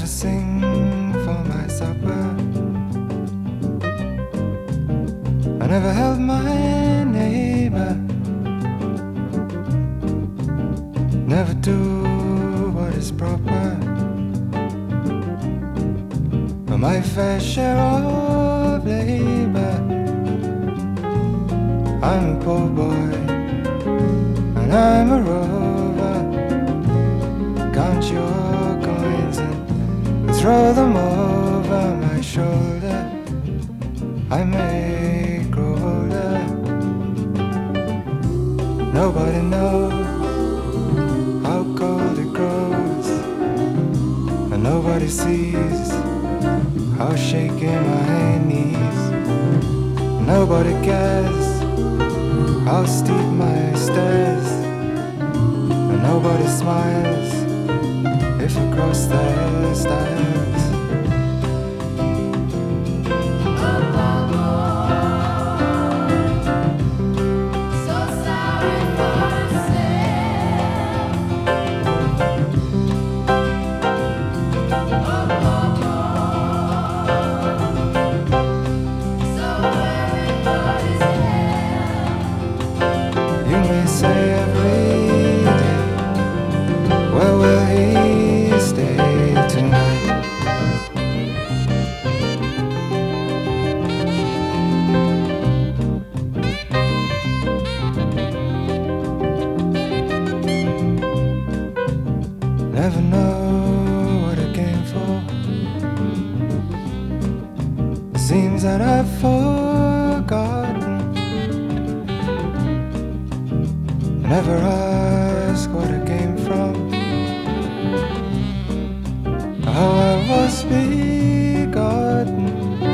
never sing for my supper. I never held my neighbor. Never do what is proper. My fair share of labor. I'm a poor boy and I'm a rover. Count your coins and throw them over my shoulder. I may grow older. Nobody knows how cold it grows, and nobody sees how shaky my knees. Nobody cares how steep my stairs, and nobody smiles if I cross their stairs. Say every day, where will he stay tonight? Never know what I came for. It seems that I've forgotten. Never ask what I came from, how I was begotten.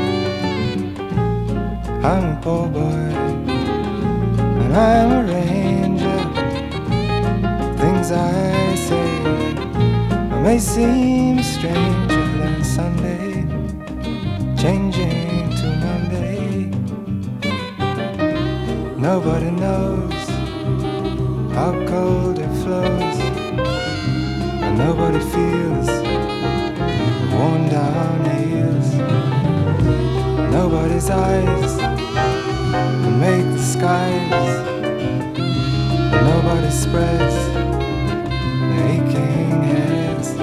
I'm a poor boy and I'm a ranger. Things I say may seem stranger than Sunday changing to Monday. Nobody knows how cold it flows, and nobody feels worn down heels. Nobody's eyes can make the skies, and nobody spreads the aching heads.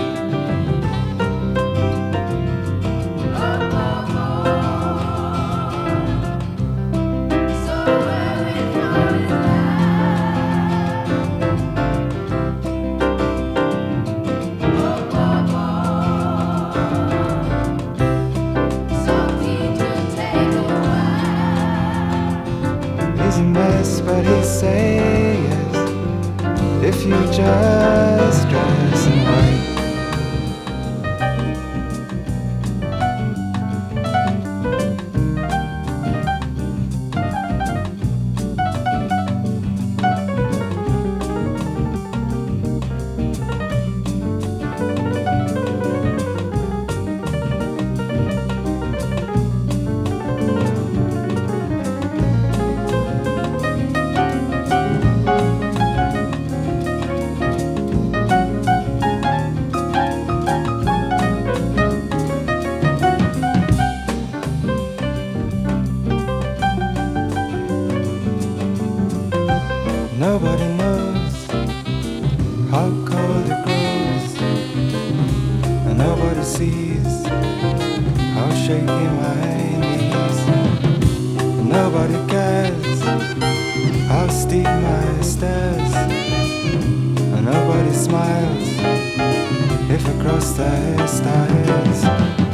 He's a mess, but he says if you just dress in white. Nobody knows how cold it grows, and nobody sees how shaky my knees. And nobody cares how steep my stairs, and nobody smiles if I cross their stairs.